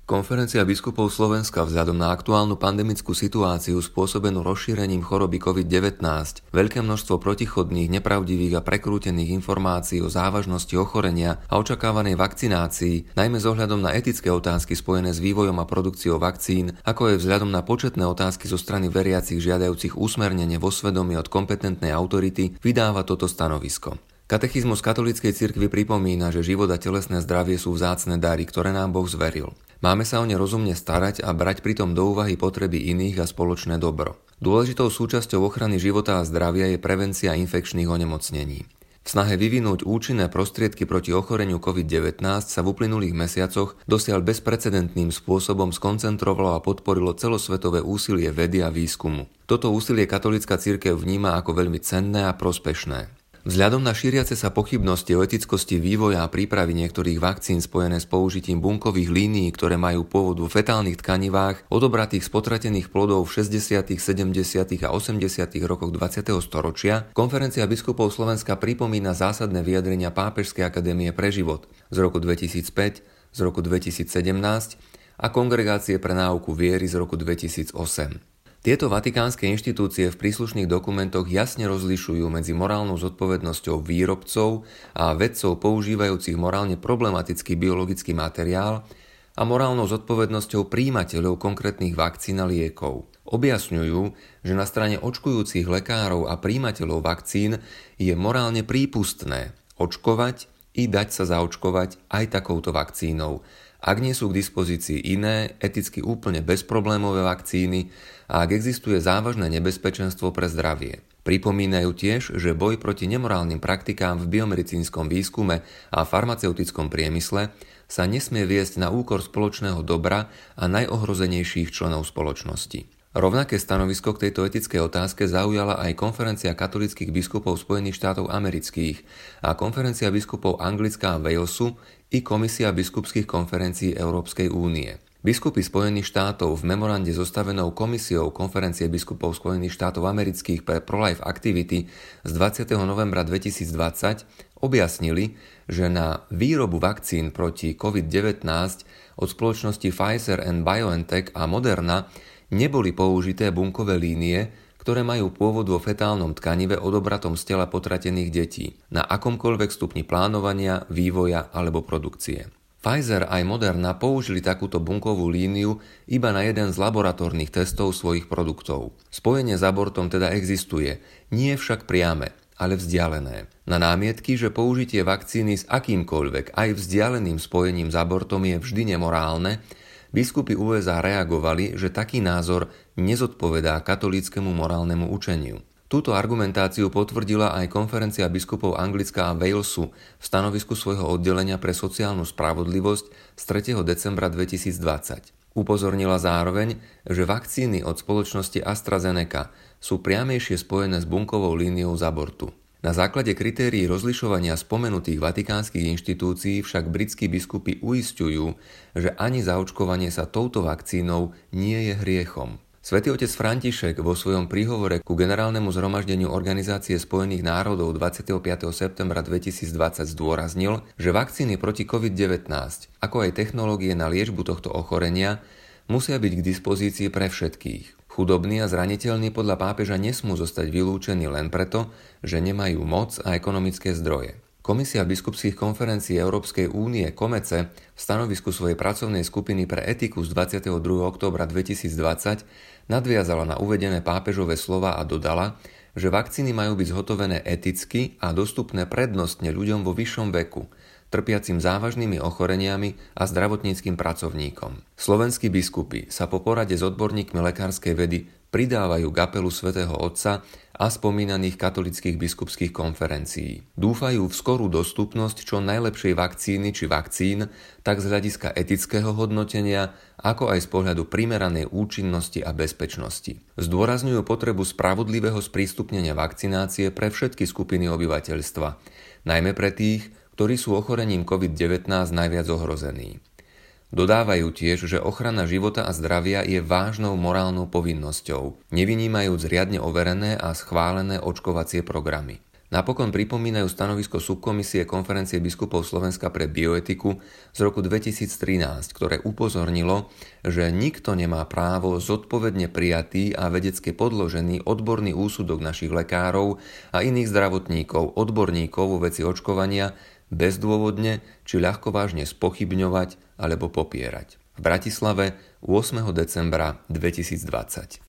Konferencia biskupov Slovenska vzhľadom na aktuálnu pandemickú situáciu spôsobenú rozšírením choroby COVID-19, veľké množstvo protichodných, nepravdivých a prekrútených informácií o závažnosti ochorenia a očakávanej vakcinácii, najmä s ohľadom na etické otázky spojené s vývojom a produkciou vakcín, ako aj vzhľadom na početné otázky zo strany veriacich žiadajúcich usmernenie vo svedomí od kompetentnej autority, vydáva toto stanovisko. Katechizmus katolíckej cirkvi pripomína, že život a telesné zdravie sú vzácne dary, ktoré nám Boh zveril. Máme sa o ne rozumne starať a brať pritom do úvahy potreby iných a spoločné dobro. Dôležitou súčasťou ochrany života a zdravia je prevencia infekčných onemocnení. V snahe vyvinúť účinné prostriedky proti ochoreniu COVID-19 sa v uplynulých mesiacoch dosiaľ bezprecedentným spôsobom skoncentrovalo a podporilo celosvetové úsilie vedy a výskumu. Toto úsilie katolícka cirkev vníma ako veľmi cenné a prospešné. Vzhľadom na šíriace sa pochybnosti o etickosti vývoja a prípravy niektorých vakcín spojené s použitím bunkových línií, ktoré majú pôvod vo fetálnych tkanivách, odobratých z potratených plodov v 60., 70. a 80. rokoch 20. storočia, Konferencia biskupov Slovenska pripomína zásadné vyjadrenia Pápežskej akadémie pre život z roku 2005, z roku 2017 a Kongregácie pre náuku viery z roku 2008. Tieto vatikánske inštitúcie v príslušných dokumentoch jasne rozlišujú medzi morálnou zodpovednosťou výrobcov a vedcov používajúcich morálne problematický biologický materiál a morálnou zodpovednosťou prijímateľov konkrétnych vakcín a liekov. Objasňujú, že na strane očkujúcich lekárov a prijímateľov vakcín je morálne prípustné očkovať i dať sa zaočkovať aj takouto vakcínou, ak nie sú k dispozícii iné, eticky úplne bezproblémové vakcíny a ak existuje závažné nebezpečenstvo pre zdravie. Pripomínajú tiež, že boj proti nemorálnym praktikám v biomedicínskom výskume a farmaceutickom priemysle sa nesmie viesť na úkor spoločného dobra a najohrozenejších členov spoločnosti. Rovnaké stanovisko k tejto etickej otázke zaujala aj Konferencia katolíckych biskupov Spojených štátov amerických a Konferencia biskupov Anglická a Walesu i Komisia biskupských konferencií Európskej únie. Biskupy Spojených štátov v memorande zostavenou Komisiou Konferencie biskupov Spojených štátov amerických pre pro-life activity z 20. novembra 2020 objasnili, že na výrobu vakcín proti COVID-19 od spoločnosti Pfizer and BioNTech a Moderna neboli použité bunkové línie, ktoré majú pôvod vo fetálnom tkanive odobratom z tela potratených detí, na akomkoľvek stupni plánovania, vývoja alebo produkcie. Pfizer aj Moderna použili takúto bunkovú líniu iba na jeden z laboratórnych testov svojich produktov. Spojenie s abortom teda existuje, nie však priame, ale vzdialené. Na námietky, že použitie vakcíny s akýmkoľvek aj vzdialeným spojením s abortom je vždy nemorálne, biskupy USA reagovali, že taký názor nezodpovedá katolíckemu morálnemu učeniu. Túto argumentáciu potvrdila aj Konferencia biskupov Anglická a Walesu v stanovisku svojho oddelenia pre sociálnu spravodlivosť z 3. decembra 2020. Upozornila zároveň, že vakcíny od spoločnosti AstraZeneca sú priamejšie spojené s bunkovou líniou z abortu. Na základe kritérií rozlišovania spomenutých vatikánskych inštitúcií však britskí biskupy uisťujú, že ani zaočkovanie sa touto vakcínou nie je hriechom. Svätý otec František vo svojom príhovore ku generálnemu zhromaždeniu Organizácie spojených národov 25. septembra 2020 zdôraznil, že vakcíny proti COVID-19, ako aj technológie na liečbu tohto ochorenia, musia byť k dispozícii pre všetkých. Chudobní a zraniteľní podľa pápeža nesmú zostať vylúčení len preto, že nemajú moc a ekonomické zdroje. Komisia biskupských konferencií Európskej únie Komece v stanovisku svojej pracovnej skupiny pre etiku z 22. októbra 2020 nadviazala na uvedené pápežové slova a dodala, že vakcíny majú byť zhotovené eticky a dostupné prednostne ľuďom vo vyššom veku, trpiacim závažnými ochoreniami a zdravotníckym pracovníkom. Slovenskí biskupy sa po porade s odborníkmi lekárskej vedy pridávajú k apelu svätého Otca a spomínaných katolických biskupských konferencií. Dúfajú v skorú dostupnosť čo najlepšej vakcíny či vakcín, tak z hľadiska etického hodnotenia, ako aj z pohľadu primeranej účinnosti a bezpečnosti. Zdôrazňujú potrebu spravodlivého sprístupnenia vakcinácie pre všetky skupiny obyvateľstva, najmä pre tých, ktorí sú ochorením COVID-19 najviac ohrození. Dodávajú tiež, že ochrana života a zdravia je vážnou morálnou povinnosťou, nevynímajúc riadne overené a schválené očkovacie programy. Napokon pripomínajú stanovisko subkomisie Konferencie biskupov Slovenska pre bioetiku z roku 2013, ktoré upozornilo, že nikto nemá právo zodpovedne prijatý a vedecky podložený odborný úsudok našich lekárov a iných zdravotníkov, odborníkov vo veci očkovania bezdôvodne či ľahkovážne spochybňovať alebo popierať. V Bratislave 8. decembra 2020.